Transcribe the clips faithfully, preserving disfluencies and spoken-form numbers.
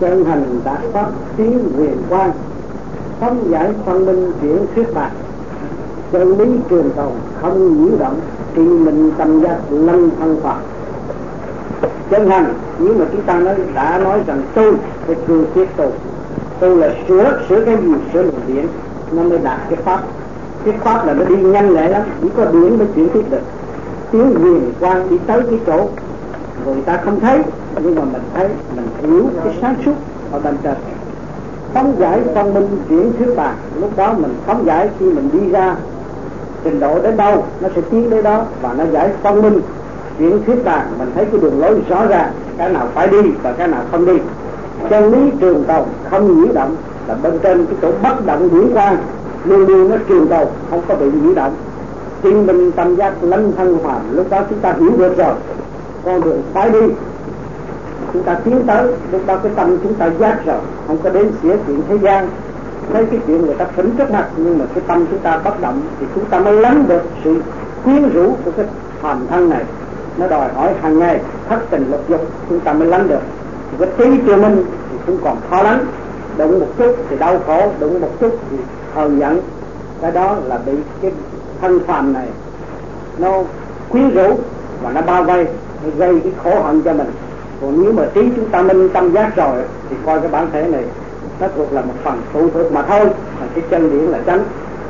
chân hành đạt pháp tiến huyền quang, không giải phân minh chuyển thuyết bạc, chân lý trường tồn không nhiễu động, thì mình tâm giác lân thân Phật. Chân hành, nhưng mà chúng ta nói, đã nói rằng tu phải cương quyết tu. Tu là sửa, sửa cái gì? Sửa luồng điển, nó mới đạt cái pháp. Cái pháp là nó đi nhanh lẹ lắm, chỉ có điển mới chuyển tiếp được. Tiếng huyền quang đi tới cái chỗ người ta không thấy, nhưng mà mình thấy, mình hiểu cái sáng suốt ở bên trên. Phóng giải phân minh chuyển thuyết bạc, lúc đó mình phóng giải khi mình đi ra trình độ đến đâu nó sẽ tiến đến đó, và nó giải phân minh chuyển thuyết bạc, mình thấy cái đường lối rõ ràng, cái nào phải đi và cái nào không đi. Chân lý trường tồn không nhiễu động, là bên trên cái chỗ bất động điển quang luôn luôn nó trường tồn, không có bị nhiễu động. Tiên minh tâm giác lân thân phàm, lúc đó chúng ta hiểu được rồi con đường phải đi, chúng ta tiến tới, lúc đó cái tâm chúng ta giác rồi, không có đến xỉa chuyện thế gian. Thấy cái chuyện người ta phỉnh trước mặt, nhưng mà cái tâm chúng ta bất động, thì chúng ta mới lắng được sự quyến rũ của cái phàm thân này. Nó đòi hỏi hàng ngày thất tình lục dục, chúng ta mới lắng được. Thì cái trí chưa minh thì cũng còn khó lắng, đụng một chút thì đau khổ, đụng một chút thì hờn giận. Cái đó là bị cái thân phàm này nó quyến rũ và nó bao vây, nó gây cái khổ hận cho mình. Còn nếu mà trí chúng ta minh tâm giác rồi thì coi cái bản thể này nó thuộc là một phần phụ thuộc mà thôi, mà cái chân điển là chánh.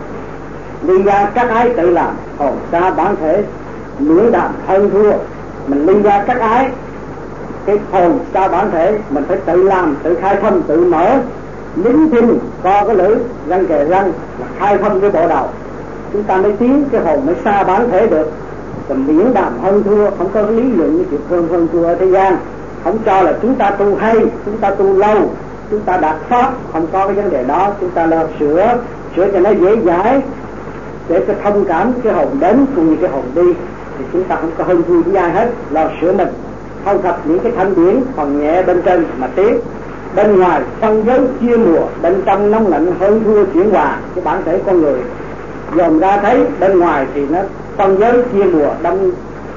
Ly ra các ái tự làm, hồn xa bản thể miễn đàm hơn thua. Mình ly ra các ái, cái hồn xa bản thể mình phải tự làm, tự khai thông, tự mở. Lính thinh co cái lưỡi, răng kề răng là khai thông cái bộ đầu, chúng ta mới tiến, cái hồn mới xa bản thể được. Còn miễn đàm hơn thua, không có lý luận như chuyện hơn hơn thua ở thế gian. Không cho là chúng ta tu hay, chúng ta tu lâu, chúng ta đạt pháp, không có cái vấn đề đó. Chúng ta lo sửa, sửa cho nó dễ dãi, để cho thông cảm cái hồn đến cùng như cái hồn đi, thì chúng ta không có hơn thua với ai hết. Lo sửa mình, không gặp những cái thanh điển phần nhẹ bên trên mà tiến. Bên ngoài phân giới chia mùa, bên trong nóng lạnh hơn thua chuyển hòa. Cái bản thể con người dòm ra thấy bên ngoài thì nó phân giới chia mùa, đông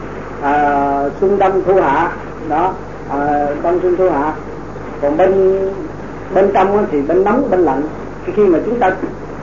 à, xuân đông thu hạ đó, à, đông xuân thu hạ. Còn bên bên trong thì bên nóng bên lạnh. Khi mà chúng ta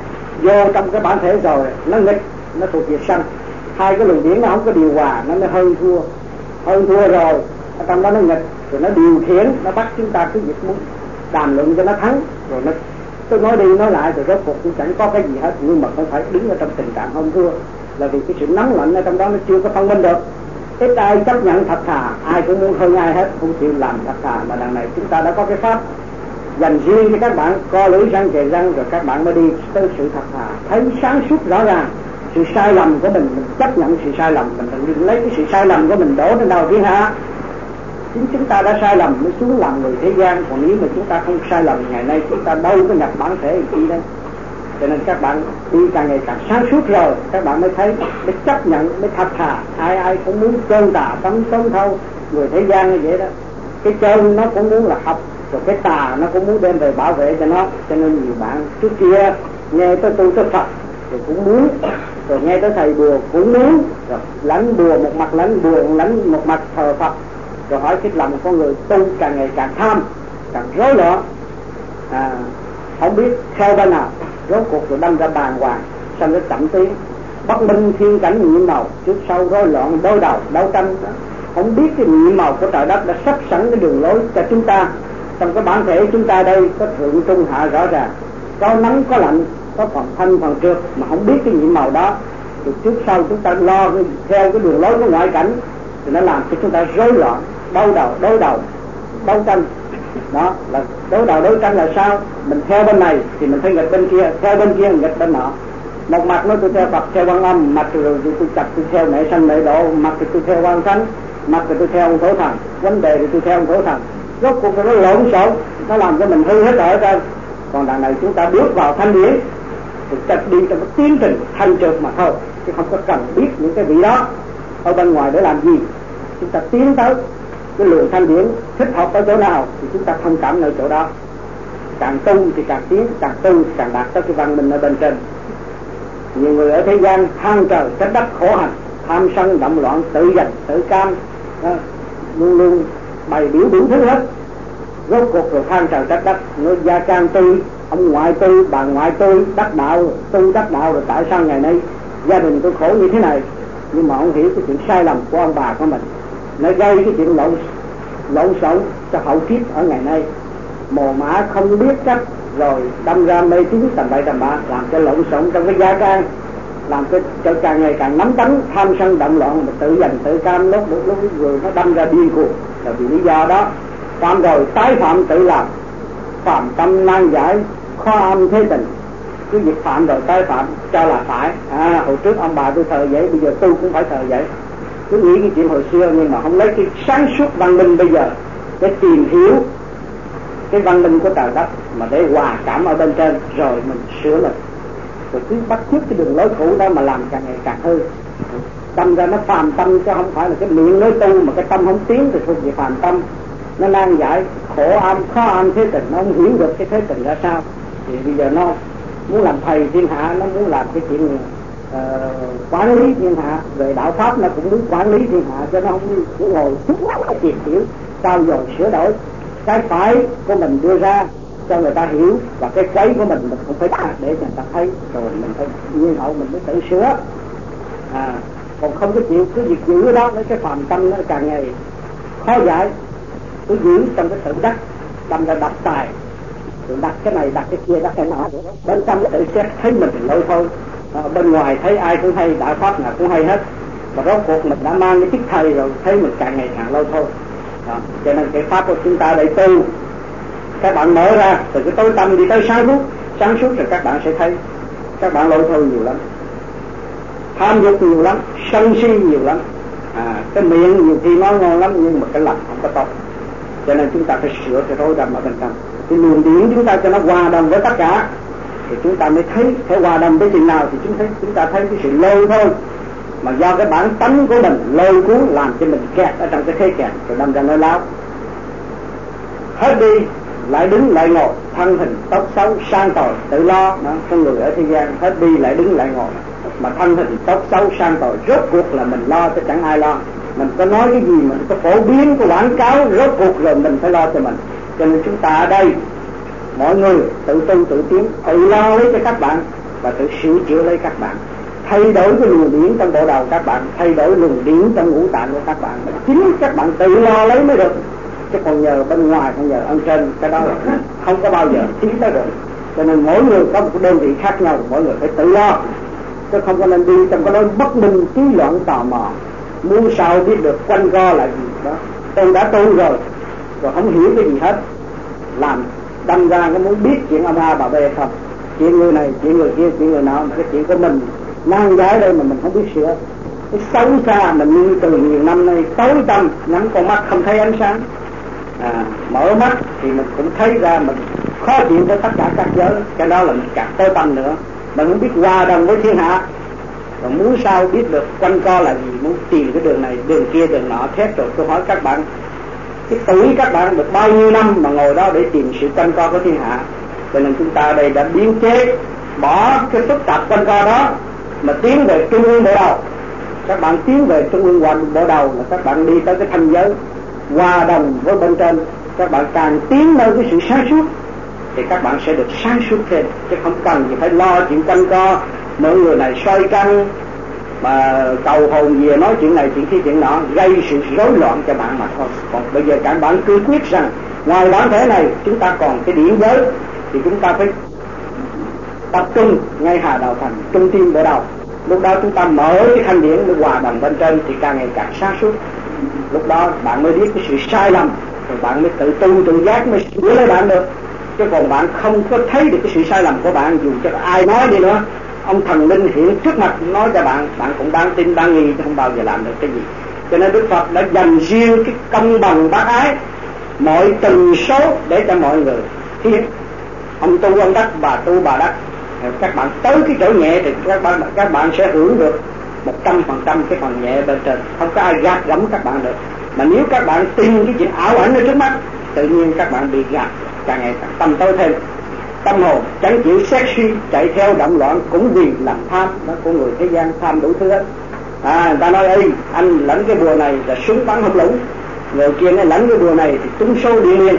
vô trong cái bản thể rồi, nó nghịch, nó thuộc về sanh. Hai cái luồng điển nó không có điều hòa, nó mới hơn thua. Hơn thua rồi, ở trong đó nó nghịch, rồi nó điều khiển, nó bắt chúng ta cứ việc muốn đàm luận cho nó thắng. Rồi nó tôi nói đi nói lại rồi rốt cuộc cũng chẳng có cái gì hết, nhưng mà không phải đứng ở trong tình trạng hơn thua, là vì cái sự nóng lạnh ở trong đó nó chưa có phân minh được. Ít ai chấp nhận thật thà, ai cũng muốn hơn ai hết, không chịu làm thật thà. Mà đằng này chúng ta đã có cái pháp dành riêng cho các bạn, co lưỡi răng kề răng, rồi các bạn mới đi tới sự thật thà, thấy sáng suốt rõ ràng sự sai lầm của mình, mình chấp nhận sự sai lầm, mình đừng lấy cái sự sai lầm của mình đổ lên đầu thiên hạ. Chính chúng ta đã sai lầm mới xuống làm người thế gian, còn nếu mà chúng ta không sai lầm, ngày nay chúng ta đâu có nhập bản thể gì đâu. Cho nên các bạn đi càng ngày càng sáng suốt rồi, các bạn mới thấy, mới chấp nhận, mới thật thà. Ai ai cũng muốn trơn tà tấm sống thâu, người thế gian như vậy đó. Cái trơn nó cũng muốn là học, rồi cái tà nó cũng muốn đem về bảo vệ cho nó. Cho nên nhiều bạn trước kia nghe tới tu tới Phật thì cũng muốn, rồi nghe tới thầy bùa cũng muốn, rồi lãnh bùa một mặt, lãnh bùa lãnh một mặt thờ Phật. Rồi hỏi cái lòng con người tu càng ngày càng tham, càng rối loạn, à, không biết theo bên nào, rốt cuộc rồi đâm ra bàng hoàng, xong nó chậm tiến, bất minh thiên cảnh nhiệm màu, trước sau rối loạn đối đầu đấu tranh. Không biết cái nhiệm màu của trời đất đã sắp sẵn cái đường lối cho chúng ta. Trong cái bản thể chúng ta đây có thượng trung hạ rõ ràng, có nắng có lạnh, có phần thanh phần trượt, mà không biết cái nhiệm màu đó, thì trước sau chúng ta lo theo cái đường lối của ngoại cảnh, thì nó làm cho chúng ta rối loạn, đau đầu đối đầu đấu tranh. Đó là đối đầu đấu tranh là sao? Mình theo bên này thì mình thấy nghịch bên kia, theo bên kia nghịch bên nọ. Một mặt nói tôi theo Phật, theo Quan Âm, mặt rồi tôi chặt tôi theo mẹ sanh mẹ độ, mặt thì tôi theo Quan Thánh, mặt thì tôi theo ông Thổ Thần, vấn đề thì tôi theo ông Thổ Thần. Rốt cuộc nó lộn xộn, nó làm cho mình hư hết ở trên. Còn đằng này chúng ta bước vào thanh điển thì chặt đi trong cái tiến trình thanh trượt mà thôi, chứ không có cần biết những cái vị đó ở bên ngoài để làm gì. Chúng ta tiến tới cái lượng thanh điển thích hợp ở chỗ nào thì chúng ta thông cảm ở chỗ đó. Càng tu thì càng tiến, càng tu thì càng đạt tới cái văn minh ở bên trên. Nhiều người ở thế gian than trời trách đất khổ hành, tham sân động loạn, tự giành tự cam, đó, luôn luôn bày biểu đủ thứ hết. rốt cuộc rồi than trời trách đất, người gia can tôi, ông ngoại tôi, bà ngoại tôi đắc đạo, tôi đắc đạo, rồi tại sao ngày nay gia đình tôi khổ như thế này? Nhưng mà ông hiểu cái chuyện sai lầm của ông bà của mình, nó gây cái chuyện lộn lộn xộn cho hậu kiếp ở ngày nay. Mồ mã không biết cách rồi đâm ra mê tín tầm bậy tầm bạ, làm cho lộn xộn trong cái gia can, làm cho, cho càng ngày càng nắm tánh tham sân động loạn, mà tự giành tự cam, lúc lúc lúc người nó đâm ra điên cuồng. Là vì lý do đó phạm rồi tái phạm tự làm, phạm tâm nan giải khó âm thế tình. Cứ việc phạm rồi tái phạm cho là phải. À, hồi trước ông bà tôi thờ vậy, bây giờ tôi cũng phải thờ vậy. Cứ nghĩ cái chuyện hồi xưa, nhưng mà không lấy cái sáng suốt văn minh bây giờ để tìm hiểu cái văn minh của trời đất, mà để hòa cảm ở bên trên rồi mình sửa mình. Rồi cứ bắt chước cái đường lối cũ đó mà làm càng ngày càng hư. Tâm ra nó phàm tâm, chứ không phải là cái miệng nói tu mà cái tâm không tiến thì thuộc về phàm tâm. Nó nan giải khổ âm khó âm thế tình, nó không hiểu được cái thế tình ra sao. Thì bây giờ nó muốn làm thầy thiên hạ, nó muốn làm cái chuyện uh, quản lý thiên hạ, về đạo pháp nó cũng muốn quản lý thiên hạ, cho nó không muốn ngồi chút tìm hiểu sao rồi sửa đổi cái phải của mình đưa ra cho người ta hiểu, và cái quấy của mình mình cũng phải đạt để người ta thấy, rồi mình phải nhiên hậu mình mới tự sửa. À, còn không có chịu cứ việc giữ đó, lấy cái phàm tâm nó càng ngày khó giải, cứ giữ trong cái tự đắc, đâm ra đặt tài, rồi đặt cái này đặt cái kia đặt cái nọ, bên trong tự xét thấy mình lôi thôi. À, bên ngoài thấy ai cũng hay, đạo pháp nào cũng hay hết, và rốt cuộc mình đã mang cái chức thầy rồi thấy mình càng ngày càng lôi thôi. À, cho nên cái pháp của chúng ta để tu, các bạn mở ra từ cái tối tâm đi tới sáng suốt, sáng suốt rồi các bạn sẽ thấy các bạn lôi thôi nhiều lắm, tham dục nhiều lắm, sân si nhiều lắm. À, cái miệng nhiều khi nói ngon lắm nhưng mà cái lòng không có tốt. Cho nên chúng ta phải sửa cái rối rắm ở bên trong. Cái luồng điển chúng ta cho nó hòa đồng với tất cả, thì chúng ta mới thấy. Phải hòa đồng với chừng nào thì chúng thấy chúng ta thấy cái sự lôi thôi, mà do cái bản tánh của mình lôi cuốn làm cho mình kẹt ở trong cái thế kẹt, rồi đâm ra nói láo. Hết đi lại đứng lại ngồi, thân hình tóc xấu sang tồi tự lo. Đó, con người ở thế gian hết đi lại đứng lại ngồi, mà thân hình tóc xấu sang tồi rốt cuộc là mình lo chứ chẳng ai lo. Mình có nói cái gì mình có phổ biến, có quảng cáo, rốt cuộc rồi mình phải lo cho mình. Cho nên chúng ta ở đây mọi người tự tu tự tiến, tự lo lấy cho các bạn và tự sửa chữa lấy các bạn, thay đổi cái luồng điển trong bộ đầu các bạn, thay đổi luồng điển trong ngũ tạng của các bạn. Chính các bạn tự lo lấy mới được, chứ còn nhờ bên ngoài, còn nhờ ân trên, cái đó là không có bao giờ tiến tới được. Cho nên mỗi người có một cái đơn vị khác nhau, mỗi người phải tự lo, chứ không có nên đi trong cái đó bất minh, trí loạn, tò mò, muốn sao biết được quanh co là gì đó. Tôi đã tu rồi, rồi không hiểu cái gì hết, làm đâm ra nó muốn biết chuyện ông A bà B không, chuyện người này, chuyện người kia, chuyện người nọ, mà cái chuyện của mình nan giải đây mà mình không biết sửa. Cái xấu xa mình như từ nhiều năm nay tối tăm, nhắm con mắt không thấy ánh sáng. À, mở mắt thì mình cũng thấy ra mình khó chịu với tất cả các giới, cái đó là mình càng tối tâm nữa. Mình không biết hòa đồng với thiên hạ, rồi muốn sao biết được quanh co là gì, muốn tìm cái đường này, đường kia, đường nọ thét. Rồi tôi hỏi các bạn, cái tuổi các bạn được bao nhiêu năm mà ngồi đó để tìm sự quanh co của thiên hạ? Cho nên chúng ta đây đã biến chế, bỏ cái phức tạp quanh co đó mà tiến về trung ương bộ đầu. Các bạn tiến về trung ương bộ đầu là các bạn đi tới cái thanh giới hòa đồng với bên trên. Các bạn càng tiến nơi cái sự sáng suốt thì các bạn sẽ được sáng suốt thêm, chứ không cần gì phải lo chuyện quanh co. Mọi người này soi căng mà cầu hồn về nói chuyện này chuyện kia chuyện nọ, gây sự rối loạn cho bạn mà thôi. Còn bây giờ các bạn cứ quyết rằng ngoài bản thể này chúng ta còn cái điển giới, thì chúng ta phải tập trung ngay Hà Đạo Thành, trung tim bộ đầu. Lúc đó chúng ta mở cái thanh điển để hòa đồng bên trên thì càng ngày càng sáng suốt. Lúc đó bạn mới biết cái sự sai lầm, rồi bạn mới tự tu tự giác, mới sửa lấy bạn được. Chứ còn bạn không có thấy được cái sự sai lầm của bạn, dù cho ai nói đi nữa, ông thần linh hiện trước mặt nói cho bạn, bạn cũng đáng tin đáng nghi, chứ không bao giờ làm được cái gì. Cho nên Đức Phật đã dành riêng cái công bằng bác ái, mọi tần số để cho mọi người thiện. Ông tu ông đắc, bà tu bà đắc. Các bạn tới cái chỗ nhẹ thì các bạn các bạn sẽ hưởng được một trăm phần trăm cái phần nhẹ bên trên, không có ai gạt gẫm các bạn được. Mà nếu các bạn tin cái chuyện ảo ảnh ở trước mắt, tự nhiên các bạn bị gạt, càng ngày càng tâm tối thêm. Tâm hồn chẳng chịu xét suy, chạy theo động loạn cũng vì làm tham. Đó, của người thế gian tham đủ thứ hết. À, người ta nói ơi, anh lãnh cái bùa này là súng bắn hung lũng, người kia nói lãnh cái bùa này thì trúng số điện liền.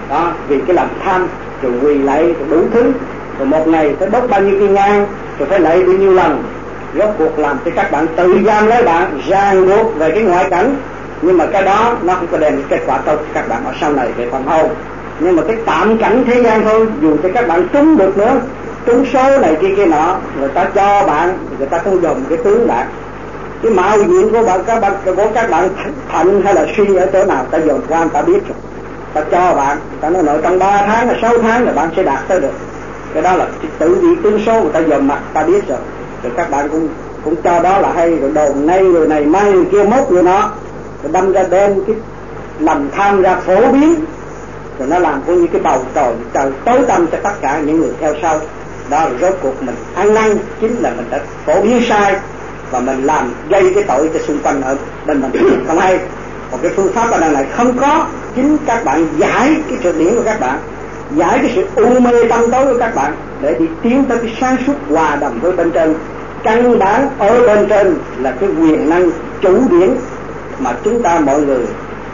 đó, vì cái lòng tham rồi quỳ lạy đủ thứ, rồi một ngày phải đốt bao nhiêu cây nhang, rồi phải lạy bao nhiêu lần, rốt cuộc làm cho các bạn tự giam lấy bạn, ràng buộc về cái ngoại cảnh. Nhưng mà cái đó nó không có đem kết quả tốt các bạn ở sau này về phần hồn, nhưng mà cái tạm cảnh thế gian thôi. Dù cho các bạn trúng được nữa, trúng số này kia kia nọ, người ta cho bạn, người ta không dùng cái tướng bạn, cái mạo diện của bạn các bạn của các bạn thạnh hay là suy ở chỗ nào ta dồn qua, người ta biết rồi, ta cho bạn, ta nói nội trong ba tháng hay sáu tháng là bạn sẽ đạt tới được. Cái đó là tự bị tướng số, người ta dồn mặt ta biết rồi, rồi các bạn cũng cũng cho đó là hay, rồi đồn nay người này mai người kia mốt người nó, rồi đâm ra đem cái lòng tham ra phổ biến, rồi nó làm cũng như cái bầu trời trời tối tăm cho tất cả những người theo sau. Đó là rốt cuộc mình ăn năn, chính là mình đã phổ biến sai và mình làm gây cái tội cho xung quanh ở bên mình không hay. Còn cái phương pháp ở đằng này không có, chính các bạn giải cái sự điển của các bạn, giải cái sự u mê tâm tối của các bạn để đi tiến tới cái sáng suốt hòa đồng với bên trên. Căn bản ở bên trên là cái quyền năng chủ điển mà chúng ta mọi người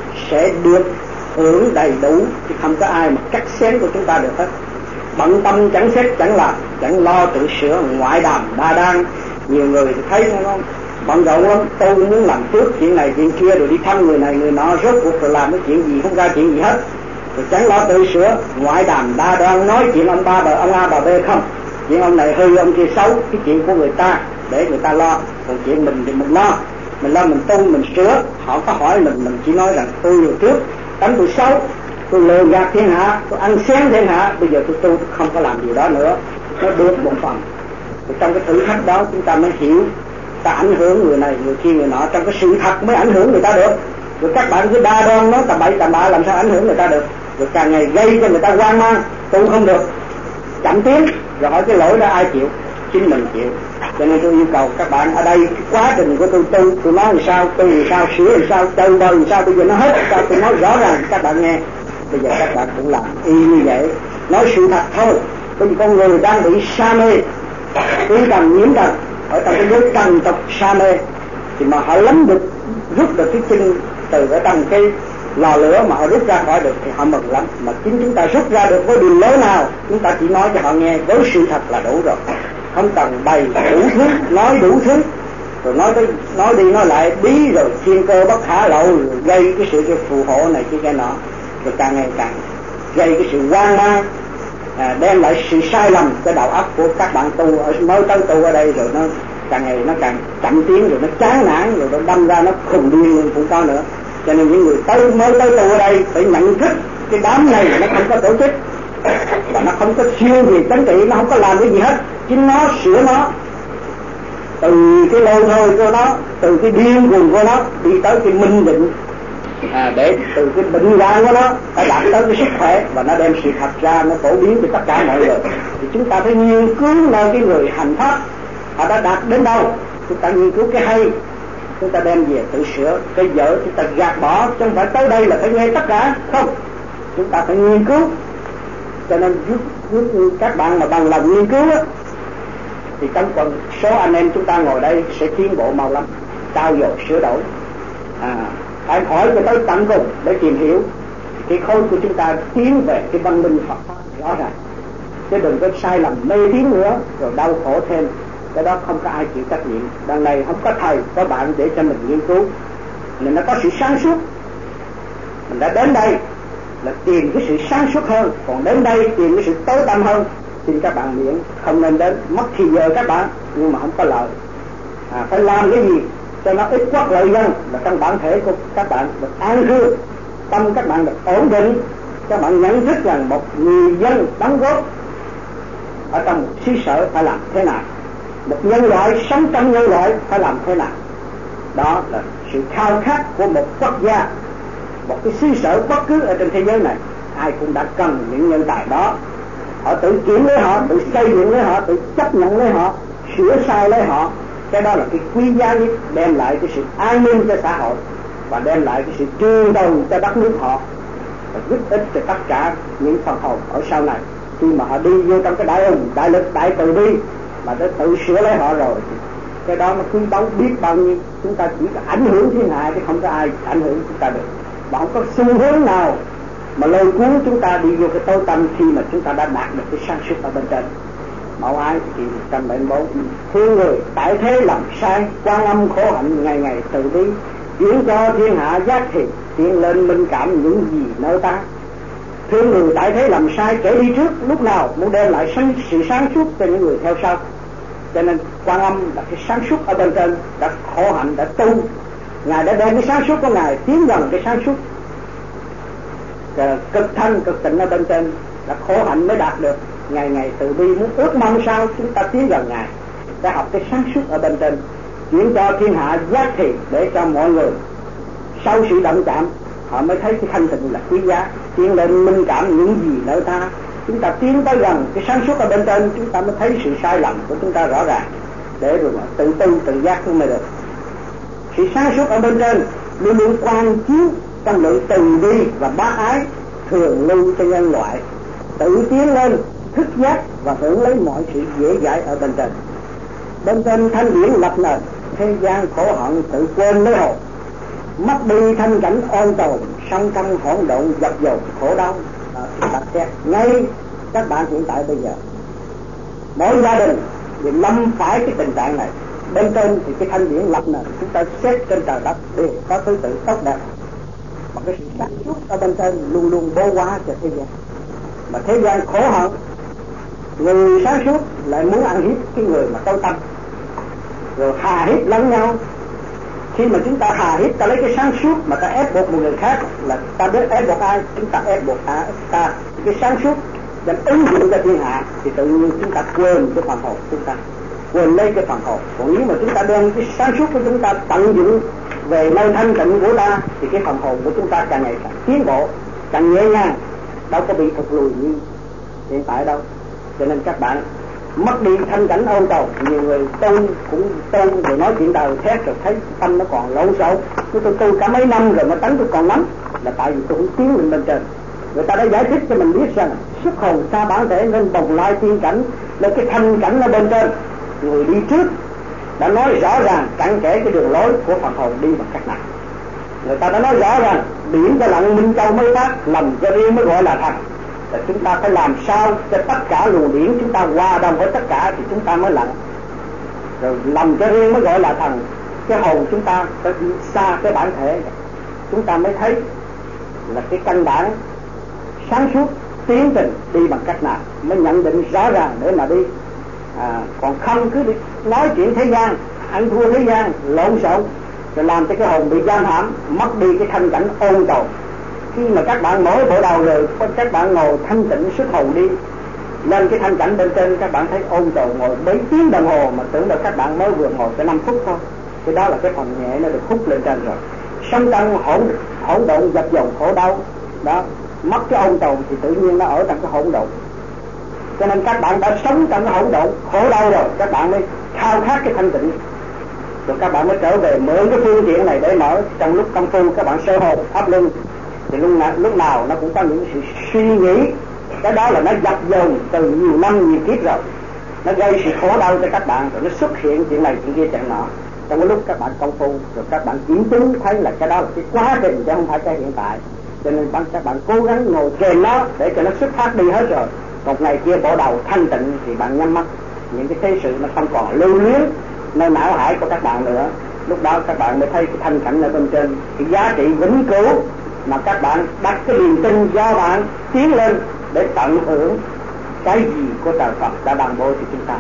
sẽ được hưởng đầy đủ, chứ không có ai mà cắt xén của chúng ta được hết. Bận tâm chẳng xét chẳng làm, chẳng lo tự sửa, ngoại đàm đa đang. Nhiều người thì thấy nó bận rộn lắm, tôi muốn làm trước chuyện này chuyện kia, rồi đi thăm người này người nọ, rốt cuộc rồi làm cái chuyện gì không ra chuyện gì hết, rồi chẳng lo tự sửa, ngoại đàm đa đoan, nói chuyện ông ba bà ông A bà B không, chuyện ông này hư ông kia xấu, cái chuyện của người ta để người ta lo, còn chuyện mình thì mình lo, mình lo mình tu mình sửa. Họ có hỏi mình, mình chỉ nói rằng tôi nhiều trước tánh tôi xấu, tôi lừa gạt thiên hạ, tôi ăn xén thiên hạ, bây giờ tôi tu tôi không có làm gì đó nữa, nó được một phần. Rồi trong cái thử thách đó chúng ta mới hiểu, ta ảnh hưởng người này người kia người nọ, trong cái sự thật mới ảnh hưởng người ta được. Rồi các bạn cứ đa đoan nói tầm bậy tầm bạ làm sao ảnh hưởng người ta được, rồi càng ngày gây cho người ta hoang mang, tu không được, chậm tiến. Rồi hỏi cái lỗi đó ai chịu? Chính mình chịu. Cho nên tôi yêu cầu các bạn ở đây, cái quá trình của tôi tu, tôi nói làm sao, tu làm sao, sửa làm sao, chơi bời làm sao, bây giờ nó hết sao, tôi nói rõ ràng các bạn nghe. Bây giờ các bạn cũng làm y như vậy, nói sự thật thôi. Bởi vì con người đang bị sa mê, tiến trần nhiễm trần, ở trong cái giới trần tộc sa mê, thì mà họ lắm được rút được cái chân từ ở trong cái lò lửa mà họ rút ra khỏi được thì họ mừng lắm. Mà chính chúng ta rút ra được với đường lối nào, chúng ta chỉ nói cho họ nghe với sự thật là đủ rồi, không cần bày đủ thứ, nói đủ thứ, rồi nói tới nói đi nói lại bí, rồi thiên cơ bất khả lộ, rồi gây cái sự cái phù hộ này kia cái nọ, rồi càng ngày càng gây cái sự hoang mang, à, đem lại sự sai lầm cái đầu óc của các bạn tu ở mới tới tu ở đây, rồi nó càng ngày nó càng chậm tiến, rồi nó chán nản, rồi nó đâm ra nó khùng điên luôn cũng có nữa. Cho nên những người tới mới tới tu ở đây phải nhận thức cái đám này nó không có tổ chức và nó không có siêu gì chính trị, nó không có làm cái gì hết, chính nó sửa nó từ cái lô thôi của nó, từ cái điên cuồng của nó đi tới cái minh định, à, để từ cái bệnh hoạn của nó phải đạt tới cái sức khỏe, và nó đem sự thật ra, nó phổ biến cho tất cả mọi người. Thì chúng ta phải nghiên cứu nơi cái người hành pháp họ đã đạt đến đâu, chúng ta nghiên cứu cái hay, chúng ta đem về tự sửa. Cái dở chúng ta gạt bỏ, chứ không phải tới đây là phải nghe tất cả, không, chúng ta phải nghiên cứu. Cho nên giúp, giúp các bạn mà bằng lòng nghiên cứu á, thì trong phần số anh em chúng ta ngồi đây sẽ tiến bộ mau lắm, trao dồi sửa đổi. À, phải hỏi cho tới tận cùng để tìm hiểu cái khối của chúng ta tiến về cái văn minh Phật pháp rõ ràng, chứ đừng có sai lầm mê tín nữa rồi đau khổ thêm. Cái đó không có ai chịu trách nhiệm. Đằng này không có thầy có bạn để cho mình nghiên cứu, nên nó có sự sáng suốt. Mình đã đến đây là tìm cái sự sáng suốt hơn, còn đến đây tìm cái sự tối tăm hơn. Xin các bạn miễn không nên đến, mất thì giờ các bạn nhưng mà không có lợi. À, phải làm cái gì cho nó ít quát lợi dân là trong bản thể của các bạn được an cư, tâm các bạn được ổn định, các bạn nhận thức rằng một người dân đóng góp ở trong một xứ sở phải làm thế nào, một nhân loại sống trong nhân loại phải làm thế nào. Đó là sự khao khát của một quốc gia, một cái xứ sở bất cứ ở trên thế giới này, ai cũng đã cần những nhân tài đó. Họ tự kiểm lấy họ, tự xây dựng lấy họ, tự chấp nhận lấy họ, sửa sai lấy họ. Cái đó là cái quý giá nhất, đem lại cái sự an ninh cho xã hội và đem lại cái sự trường tồn cho đất nước họ, và giúp ích cho tất cả những phần hồn ở sau này. Khi mà họ đi vô trong cái đại ân, đại lực, đại từ bi mà để tự sửa lấy họ rồi, cái đó nó quý báu biết bao nhiêu. Chúng ta chỉ có ảnh hưởng thiên hạ chứ không có ai ảnh hưởng chúng ta được. Mà không có xu hướng nào mà lôi cuốn chúng ta đi vô cái tối tâm khi mà chúng ta đã đạt được cái sáng suốt ở bên trên. Mẫu ái thì một trăm bảy mươi bốn. Thương người tại thế làm sai, Quan Âm khổ hạnh ngày ngày từ bi, chuyển cho thiên hạ giác thiện, tiến lên minh cảm những gì nơi ta. Thương người tại thế làm sai, kẻ đi trước lúc nào muốn đem lại sáng, sự sáng suốt cho những người theo sau. Cho nên Quan Âm là cái sáng suốt ở bên trên, đã khổ hạnh, đã tu, Ngài đã đem cái sáng suốt của Ngài tiến gần cái sáng suốt cực thanh cực tịnh ở bên trên, là khổ hạnh mới đạt được. Ngày ngày từ bi muốn ước mong sao chúng ta tiến gần Ngài để học cái sáng suốt ở bên trên, chuyển cho thiên hạ giác thiện, để cho mọi người sau sự động chạm họ mới thấy cái thanh tịnh là quý giá, tiến lên minh cảm những gì nơi ta. Chúng ta tiến tới gần cái sáng suốt ở bên trên, chúng ta mới thấy sự sai lầm của chúng ta rõ ràng, để rồi mà tự tu tự giác mới được. Sự sáng suốt ở bên trên luôn luôn quan chiếu trong lượng từ bi và bác ái thường lưu cho nhân loại tự tiến lên thức giác và hưởng lấy mọi sự dễ dãi ở bên trên. Bên trên thanh điển lập nền, thế gian khổ hận tự quên lấy hồn, mất đi thanh cảnh ôn tồn, song trong hỗn độn dập dồn khổ đau. À, chúng ta xét ngay các bạn hiện tại bây giờ, mỗi gia đình thì lâm phải cái tình trạng này. Bên trên thì cái thanh điển lập nền, chúng ta xét trên trời đất đều có thứ tự tốt đẹp, mà cái sự sáng suốt ở bên trên luôn luôn bố hóa cho thế gian. Mà thế gian khổ hận, người sáng suốt lại muốn ăn hiếp cái người mà tối tâm, rồi hà hiếp lẫn nhau. Khi mà chúng ta hà hiếp, ta lấy cái sáng suốt mà ta ép buộc một người khác, là ta biết ép buộc ai? Chúng ta ép buộc ta, ta cái sáng suốt để ứng dụng cho thiên hạ, thì tự nhiên chúng ta quên cái phần hồn chúng ta, quên lấy cái phần hồn. Còn nếu mà chúng ta đem cái sáng suốt của chúng ta tận dụng về nơi thanh tịnh của ta, thì cái phần hồn của chúng ta càng ngày càng tiến bộ, càng nhẹ nhàng, đâu có bị thụt lùi như hiện tại đâu. Cho nên các bạn mất đi thanh cảnh ôn tồn. Nhiều người tu cũng tu rồi nói chuyện đời xét rồi thấy tâm nó còn lộn xộn. Tôi tu cả mấy năm rồi mà tánh tôi còn lắm, là tại vì tôi không tiến lên bên trên. Người ta đã giải thích cho mình biết rằng sức hồn xa bản thể nên bồng lai tiên cảnh, lên cái thanh cảnh ở bên trên. Người đi trước đã nói rõ ràng cặn kẽ cái đường lối của phần hồn đi bằng cách nào. Người ta đã nói rõ ràng điểm cho lặng minh châu mới phát, lầm cho riêng mới gọi là thần. Là chúng ta phải làm sao cho tất cả luồng điển chúng ta hòa đồng với tất cả thì chúng ta mới lặng. Rồi lầm cho riêng mới gọi là thần. Cái hồn chúng ta phải đi xa cái bản thể, chúng ta mới thấy là cái căn bản sáng suốt tiến trình đi bằng cách nào, mới nhận định rõ ràng để mà đi. À, còn không cứ đi nói chuyện thế gian, ăn thua thế gian, lộn xộn, rồi làm cho cái hồn bị giam hãm, mất đi cái thanh cảnh ôn tồn. Khi mà các bạn mở bộ đầu rồi, các bạn ngồi thanh tịnh xuất hồn đi lên cái thanh cảnh bên trên, các bạn thấy ôn tồn ngồi mấy tiếng đồng hồ mà tưởng là các bạn mới vừa ngồi có năm phút thôi. Thì đó là cái phần nhẹ nó được hút lên trên rồi. Sống trong hỗn hỗn độn dập dồn khổ đau đó, mất cái ôn tồn thì tự nhiên nó ở trong cái hỗn độn. Cho nên các bạn đã sống trong cái hỗn độn khổ đau rồi, các bạn mới khao khát cái thanh tịnh, rồi các bạn mới trở về mượn cái phương tiện này để mở. Trong lúc công phu các bạn sơ hồn áp lưng thì lúc nào, lúc nào nó cũng có những sự suy nghĩ, cái đó là nó dập dồn từ nhiều năm nhiều kiếp rồi, nó gây sự khổ đau cho các bạn, rồi nó xuất hiện chuyện này chuyện kia chuyện nọ. Trong cái lúc các bạn công phu rồi các bạn kiểm chứng thấy là cái đó là cái quá trình chứ không phải cái hiện tại. Cho nên các bạn cố gắng ngồi kềm nó để cho nó xuất phát đi hết rồi. Một ngày kia bộ đầu thanh tịnh thì bạn nhắm mắt, những cái thế sự nó không còn lưu luyến nơi não hải của các bạn nữa. Lúc đó các bạn mới thấy cái thanh cảnh ở bên trên, cái giá trị vĩnh cửu mà các bạn đặt cái niềm tin do bạn tiến lên để tận hưởng cái gì của trời Phật đã ban bố cho chúng ta.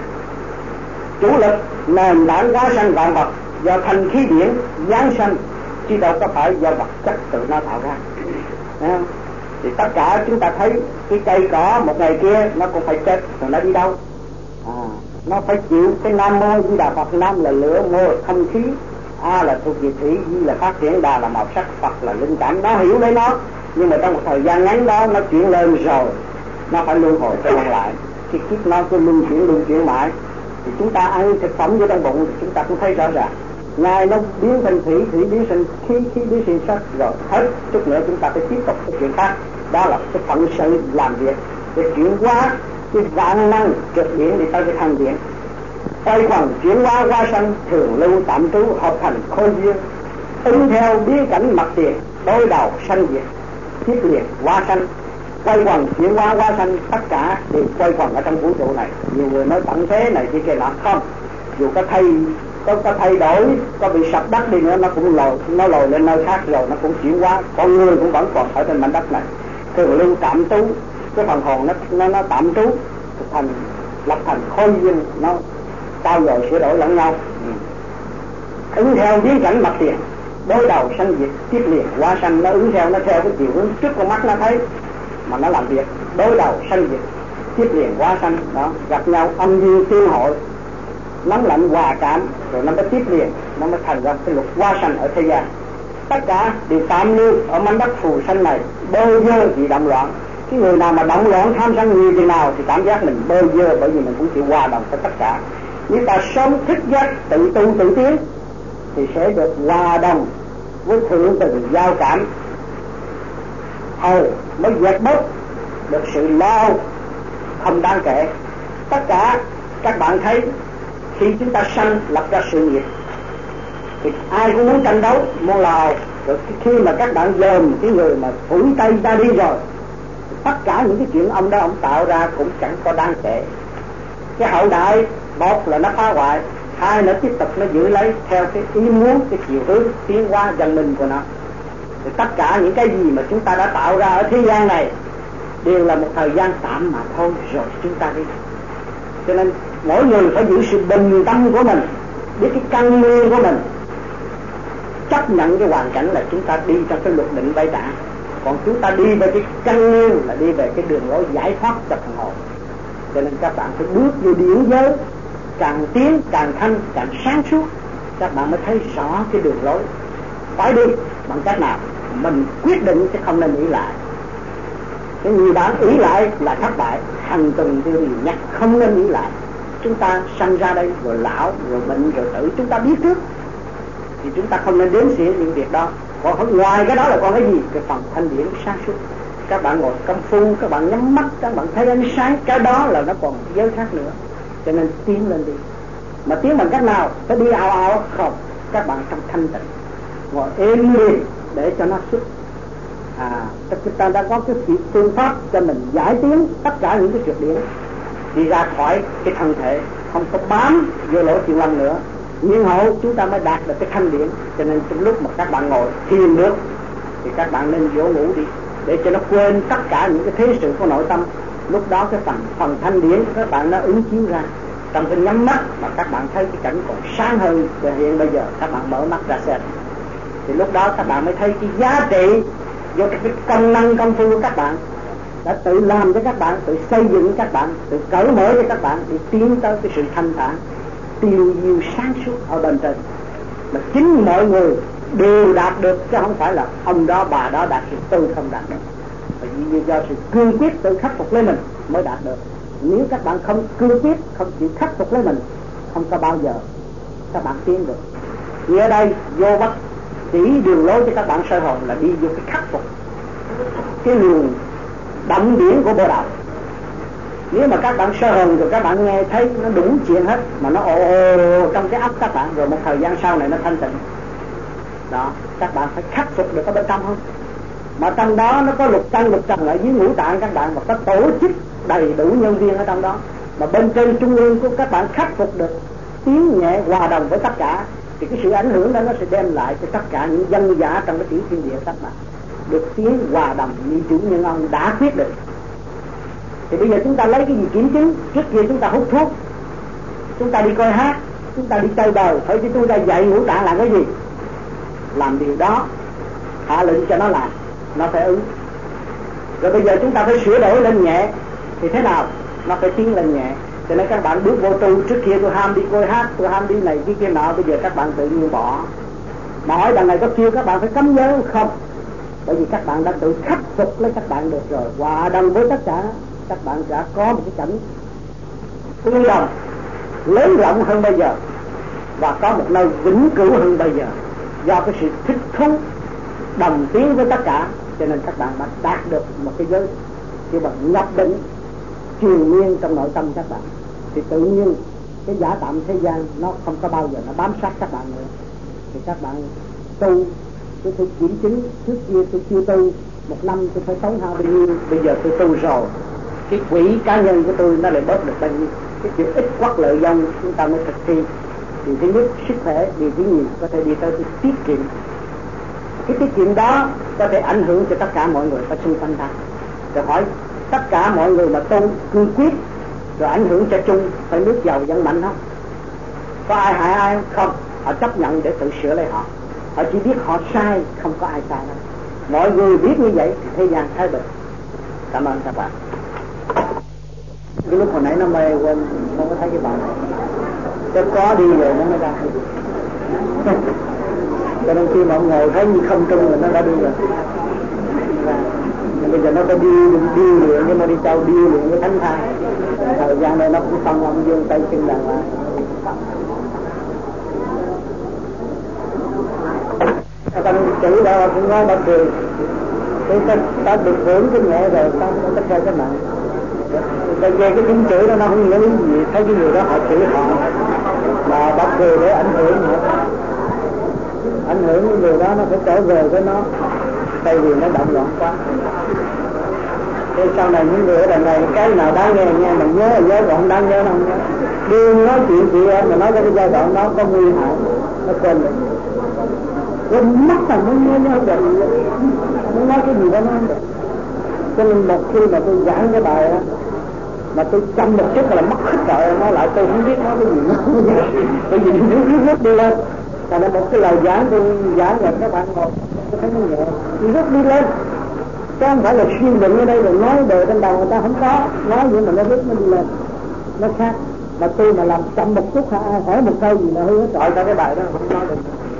Chủ lực nền tảng hóa sanh vạn vật do thanh khí điển giáng sanh, chứ đâu có phải do vật chất tự nó tạo ra. Đấy. Thì tất cả chúng ta thấy cái cây cỏ một ngày kia nó cũng phải chết, rồi nó đi đâu? À, nó phải chịu cái Nam Mô Di Đà Phật. Nam là lửa, Mô là không khí, A là thuộc về thủy, Di là phát triển, Đà là màu sắc, Phật là linh cảm. Nó hiểu lấy nó, nhưng mà trong một thời gian ngắn đó nó chuyển lên rồi nó phải luân hồi trở lại. Cái kiếp nó cứ luân chuyển luân chuyển mãi. Thì chúng ta ăn thực phẩm vô trong bụng thì chúng ta cũng thấy rõ ràng, ngày nó biến thành thủy, thủy biến thành khí, khí biến thành sắc, rồi hết chút nữa chúng ta phải tiếp tục cái chuyện khác. Đó là cái phận sự làm việc để chuyển hóa cái vạn năng trực điển đi tới cái thanh điển. Quay quần chuyển hóa hóa sanh, thường lưu tạm trú hợp thành khôi duyên, ứng theo biến cảnh mặt tiền đối đầu sanh diệt. tiếp liền hóa sanh, quay quần chuyển hóa hóa sanh, tất cả đều quay quần ở trong vũ trụ này. Nhiều người nói tận thế này kia kia là không, dù có thay có có thay đổi, có bị sập đất đi nữa nó cũng lồi nó lồi lên nơi khác rồi nó cũng chuyển hóa, con người cũng vẫn còn ở trên mảnh đất này. Thường lưu tạm trú, cái phần hồn nó nó, nó tạm trú thành lập thành khôi duyên, nó trao dồi sửa đổi lẫn nhau. Ừ. Ứng theo biến cảnh mặt tiền, đối đầu sanh diệt tiếp liền hóa sanh, nó ứng theo, nó theo cái chiều hướng trước con mắt nó thấy mà nó làm việc. Đối đầu sanh diệt tiếp liền hóa sanh, đó gặp nhau âm dương tương hội, nóng lạnh hòa cảm, rồi nó mới tiếp liền, nó mới thành ra cái luật hóa sanh ở thế gian. Tất cả đều tạm lưu ở mảnh đất phù sanh này, bơ vơ vì động loạn. Cái người nào mà động loạn tham sân nhiều chừng nào thì cảm giác mình bơ vơ, bởi vì mình cũng chịu hòa đồng với tất cả. Nếu ta sống thức giấc tự tu tự tiến thì sẽ được hòa đồng với thượng từ giao cảm, hầu mới dẹp bớt được sự lo không đáng kể. Tất cả các bạn thấy khi chúng ta sanh lập ra sự nghiệp thì ai cũng muốn tranh đấu, muốn lao. Rồi khi mà các bạn dòm cái người mà phủi tay ra đi rồi, tất cả những cái chuyện ông đó ông tạo ra cũng chẳng có đáng kể. Cái hậu đại một là nó phá hoại, hai nữa tiếp tục nó giữ lấy theo cái ý muốn, cái chiều hướng tiến hóa dân minh của nó. Thì tất cả những cái gì mà chúng ta đã tạo ra ở thế gian này đều là một thời gian tạm mà thôi, rồi chúng ta đi. Cho nên mỗi người phải giữ sự bình tâm của mình, biết cái căn nguyên của mình, chấp nhận cái hoàn cảnh là chúng ta đi trong cái luật định vay trả. Còn chúng ta đi về cái căn nguyên là đi về cái đường lối giải thoát cho phần hồn. Cho nên các bạn phải bước vô điển giới, càng tiến càng thanh càng sáng suốt, các bạn mới thấy rõ cái đường lối phải đi bằng cách nào. Mình quyết định chứ không nên ý lại. Cái nhiều bạn ý lại là thất bại. Hành tuần tiêu nhắc không nên ý lại. Chúng ta sanh ra đây rồi lão rồi bệnh rồi tử, chúng ta biết trước thì chúng ta không nên đếm xỉa những việc đó. Còn ngoài cái đó là còn cái gì? Cái phần thanh điển sáng suốt. Các bạn ngồi công phu, các bạn nhắm mắt, các bạn thấy ánh sáng, cái đó là nó còn giới khác nữa. Cho nên tiến lên đi. Mà tiến bằng cách nào? Phải đi ào ào không? Các bạn trong thanh tịnh, ngồi êm liền để cho nó xuất. À, chúng ta đã có cái phương pháp cho mình giải tiến tất cả những cái trượt điển, đi ra khỏi cái thân thể, không có bám vô lỗ chịu lăng nữa. Nhưng hậu chúng ta mới đạt được cái thanh điển. Cho nên trong lúc mà các bạn ngồi thiền được thì các bạn nên dỗ ngủ đi, để cho nó quên tất cả những cái thế sự của nội tâm. Lúc đó cái phần phần thanh điển các bạn nó ứng chiếu ra. Trong cái nhắm mắt mà các bạn thấy cái cảnh còn sáng hơn về hiện bây giờ, các bạn mở mắt ra xem, thì lúc đó các bạn mới thấy cái giá trị do cái, cái công năng công phu của các bạn đã tự làm cho các bạn, tự xây dựng các bạn, tự cởi mở cho các bạn để tiến tới cái sự thanh thản, tiêu diêu sáng suốt ở bên trên. Mà chính mọi người đều đạt được, chứ không phải là ông đó bà đó đạt thì tôi không đạt được. Bởi vì do sự cương quyết tự khắc phục lấy mình mới đạt được. Nếu các bạn không cương quyết, không chịu khắc phục lấy mình, không có bao giờ các bạn tiến được. Như ở đây vô bất chỉ đường lối cho các bạn soi hồn là đi vô cái khắc phục cái luồng động điển của bộ đạo. Nếu mà các bạn soi hồn rồi các bạn nghe thấy nó đủ chuyện hết, mà nó ồ ồ trong cái óc các bạn, rồi một thời gian sau này nó thanh tịnh đó, các bạn phải khắc phục được ở bên trong không? Mà trong đó nó có lục căn lục trần ở dưới ngũ tạng các bạn, và có tổ chức đầy đủ nhân viên ở trong đó. Mà bên trên trung ương của các bạn khắc phục được, tiến nhẹ hòa đồng với tất cả, thì cái sự ảnh hưởng đó nó sẽ đem lại cho tất cả những dân giả trong cái tiểu thiên địa các bạn được tiến hòa đồng như chủ nhân ông đã quyết định. Thì bây giờ chúng ta lấy cái gì kiểm chứng? Trước kia chúng ta hút thuốc, chúng ta đi coi hát, chúng ta đi chơi bời, thôi chứ tôi ra dạy ngũ tạng làm cái gì? Làm điều đó, hạ lệnh cho nó làm, nó phải ứng. Rồi bây giờ chúng ta phải sửa đổi lên nhẹ, thì thế nào? Nó phải tiến lên nhẹ. Cho nên các bạn bước vô tu, trước kia tôi ham đi coi hát, tôi ham đi này kia kia nọ, bây giờ các bạn tự nhiên bỏ. Mà hỏi đằng này có kêu các bạn phải cấm giới không? Bởi vì các bạn đã tự khắc phục lấy các bạn được rồi, hòa đồng với tất cả, các bạn đã có một cái cảnh tương đồng lớn rộng hơn bây giờ, và có một nơi vĩnh cửu hơn bây giờ. Do cái sự thích thú đồng tiến với tất cả, cho nên các bạn đã đạt được một cái giới kêu bằng nhập định triền miên trong nội tâm các bạn. Thì tự nhiên cái giả tạm thế gian nó không có bao giờ nó bám sát các bạn nữa. Thì các bạn tu, tôi tôi kiểm chứng trước kia tôi chưa tu, một năm tôi phải tốn hao bao nhiêu, bây giờ tôi tu rồi, cái quỹ cá nhân của tôi nó lại bớt được bao nhiêu. Cái chuyện ít quắc lợi dông chúng ta mới thực thi. Thì thứ nhất sức khỏe, điều thứ nhì có thể đi tới cái tiết kiệm. Cái tiết kiệm đó có thể ảnh hưởng cho tất cả mọi người ở xung quanh ta. Rồi hỏi tất cả mọi người mà tu cương quyết rồi ảnh hưởng cho chung, phải nước giàu dân mạnh không? Có ai hại ai không? Họ chấp nhận để tự sửa lấy họ. Họ chỉ biết họ sai, không có ai sai đâu. Mọi người biết như vậy thì thế gian thái bình. Cảm ơn các bạn. Cái lúc hồi nãy nó mê quên không có thấy cái bài này. Chứ có đi rồi nó mới ra. Cho nên khi mà ông ngồi thấy như không trung rồi nó đã đi rồi. Bây giờ nó có điêu điêu luyện cái mà đi châu điêu luyện cái thánh thai. Thời gian này nó cũng phân ông dương tay chân đàng hoàng. Ta chữ đó cũng nói bất kỳ. Thế ta, ta được hưởng cái nhẹ rồi xong nó tất cả cái nặng. Tại vì cái tiếng chữ đó nó không nghĩa lý gì. Thấy cái người đó họ chửi họ mà bất kỳ để ảnh hưởng họ. Ảnh hưởng cái người đó nó phải trở về với nó. Tại vì nó động loạn quá. Thế sau này những người ở đằng này cái nào đáng nghe nghe mình nhớ là nhớ, còn không đáng nhớ không nhớ. Đương nói chuyện gì mà nói cái giai đoạn đó có nguy hại, nó quên rồi. Quên mất là mới nhớ nhớ được. Muốn nói cái gì đó nó không được. Cho nên một khi mà tôi giảng cái bài đó mà tôi chăm một chút là mất hết rồi, nói lại tôi không biết nói cái gì nữa. Bởi vì nó rút đi lên. Tại nên một cái lời giảng tôi giảng rồi các bạn ngồi tôi thấy nó nhẹ, tôi rút đi lên. Chứ không phải là suy luận ở đây rồi nói đời trên đầu người ta không có, nói vậy mà nó rút nó đi lên, nó khác. Mà tôi mà làm chậm một chút hỏi một câu gì là hư hết rồi, cho cái bài đó không nói được.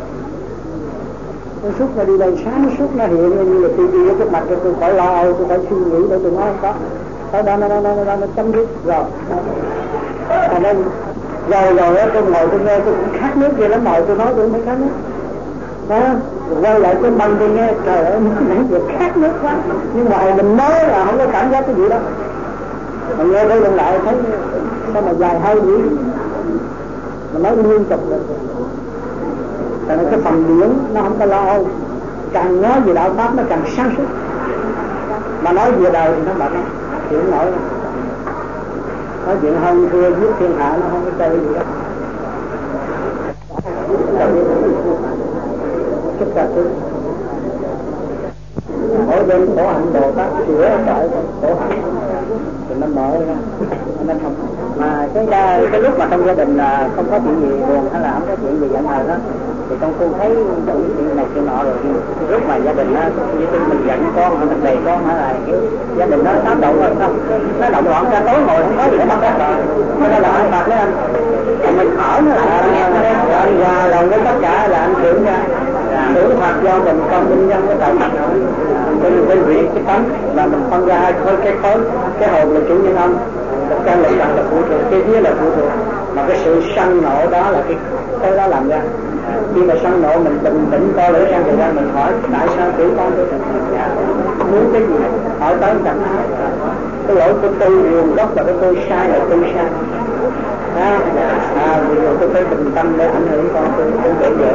Tôi suốt là đi đây sáng suốt nó hiện như là tôi đi ở trước mặt tôi khỏi lo, tôi phải suy nghĩ để tôi nói không có. Thôi đó nó nó nó nó, nó chấm dứt rồi. Cho nên rồi rồi á tôi ngồi tôi nghe tôi cũng khát nước kia lắm, ngồi tôi nói tôi mới khát nước. Đó, quay lại cái băng tôi nghe trời ơi nãy giờ khát nước quá, nhưng mà mình nói là không có cảm giác cái gì đâu. Mà nghe đây lần lại thấy sao mà dài hay dữ, mà nói liên tục rồi. Tại nên cái phần điển nó không có lo âu, càng nói về đạo pháp nó càng sáng suốt, mà nói về đời thì nó mệt lắm, chịu không nổi. Nói chuyện hơn thưa giết thiên hạ nó không có chơi gì đó. Chúc ta thứ mỗi bên khổ hạnh Bồ Tát sửa cởi khổ hạnh thì nó mở ra nó không. Mà cái cái lúc mà trong gia đình là không có chuyện gì buồn hay là không có chuyện gì giận hờn đó thì con tu thấy chuyện này chuyện nọ rồi, lúc mà gia đình nó như tôi mình giận con hay mình đầy con hay là cái gia đình nó nó động rồi không, nó động loạn ra tối ngồi không có gì nó bắt rồi nó là anh bạc đấy anh mình ở nó lại anh hòa lòng với tất cả là anh tưởng ra tưởng thật do mình công minh nhân cái tạo thật bên bên vị cái tánh là mình phân ra hai khối, cái khối cái hồn là chủ nhân âm, cái căn lực là phụ thuộc, cái vía là phụ thuộc, mà cái sự sân nộ đó là cái cái đó làm ra. Khi mà sân nộ mình bình tĩnh coi lưỡi sang thời gian mình hỏi tại sao tiểu con tôi dạ, muốn cái gì hỏi tới chẳng cái lỗi của tôi nguồn gốc là cái tôi sai là tôi sai à, à vì tôi phải bình tâm để ảnh hưởng con tôi tôi phải vợ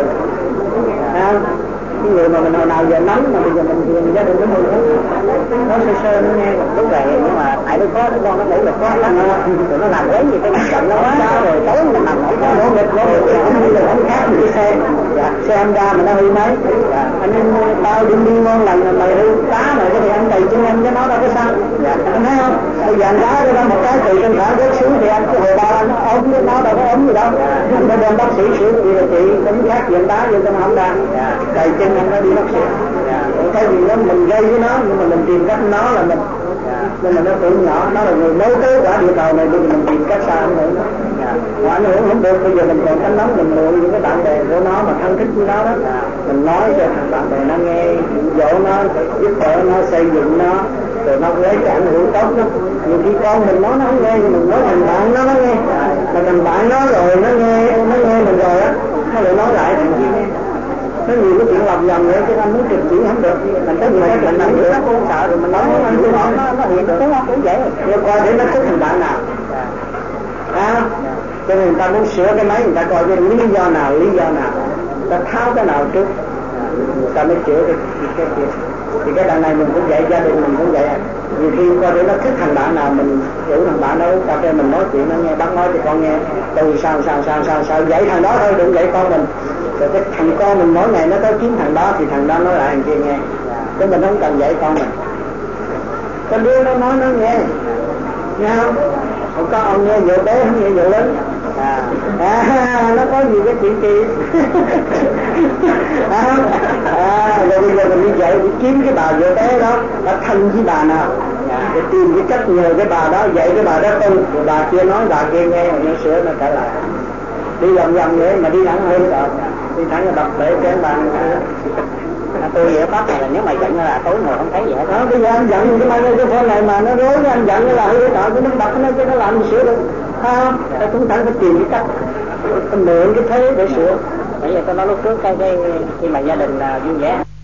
à, cái người mà mình hồi nào giờ nóng mà bây giờ mình hiền gia đình nó mừng nó sơ sơ nó nghe lúc này, nhưng mà tại nó có nó con nó nghĩ là có lắm rồi nó làm quấy gì cái mặt giận nó quá rồi tối nó nằm không có nỗ nghịch nỗ nghịch không như là không khác gì cái xe xe anh ra mà nó hư máy anh em tao đi đi ngon lành là mày hư cá mà cái thì anh đầy chân em cho nó đâu có sao anh thấy không, bây giờ anh đá cho nó một cái từ trên thả rớt xuống thì anh cái hồi ba anh ốm với nó đâu có ốm gì đâu, anh phải đem bác sĩ sửa gì là chị cũng khác gì anh đá vô cho nó không ra đầy chân anh nó đi bác sĩ. Cái gì đó mình gây với nó nhưng mà mình tìm cách nó là mình nên là nó tưởng nhỏ nó là người nấu tới quả địa cầu này, bây giờ mình tìm cách sao ảnh hưởng nó mà ảnh hưởng không được. Bây giờ mình còn cánh nóng mình mượn những cái bạn bè của nó mà thân thích với nó đó, mình nói cho thằng bạn bè nó nghe, dỗ nó, giúp đỡ nó, xây dựng nó, rồi nó lấy cái ảnh hưởng tốt lắm. Nhiều khi con mình nói nó không nghe nhưng mình nói thằng bạn nó nó nghe, mà thằng bạn nó rồi nó nghe nó nghe mình rồi á nó lại nói lại thằng kia nghe. Nó nhiều cái chuyện làm nhầm nữa chứ anh muốn trực chỉ không được, mình tới người mình nằm giữa nó không sợ rồi mình nói nó nó nó hiện được nó cũng vậy rồi coi để nó thích thằng bạn nào à, cho nên người ta muốn sửa cái máy người ta coi cái lý do nào lý do nào người ta tháo cái nào trước người ta mới chữa cái cái kia. Thì cái đằng này mình cũng vậy, gia đình mình cũng vậy. Nhiều khi coi để nó thích thằng bạn nào mình rủ thằng bạn đó uống cà phê, mình nói chuyện nó nghe, bác nói thì con nghe, từ sao sao sao sao sao dạy thằng đó thôi, đừng dạy con mình. Rồi cái thằng con mình mỗi ngày nó có kiếm thằng đó thì thằng đó nói lại thằng kia nghe, chứ mình không cần dạy con mình. Con đứa nó nói nó nghe, nghe không? Không có ông nghe vợ bé không nghe vợ lớn. À, à nó có nhiều cái chuyện kỳ. À, à, rồi bây giờ mình đi dạy đi kiếm cái bà vợ bé đó, nó thân với bà nào, để tìm cái cách nhờ cái bà đó dạy cái bà đó tu, rồi bà kia nói bà kia nghe, rồi nó sửa nó trở lại. Đi vòng vòng vậy mà đi thẳng hơn rồi, đi thẳng là đập bể cái bàn. Tôi vậy bác này là nếu mà giận là tối ngồi không thấy gì hết. Đó, bây giờ anh giận cái mấy cái phone này mà nó rối, anh giận là hơi tạo cái nó đập nó, cái nó làm gì sửa được. Không, ta cũng thẳng phải tìm cái cách, mượn cái thế để sửa. Bây giờ tôi nói lúc trước cái, cái khi mà gia đình vui vẻ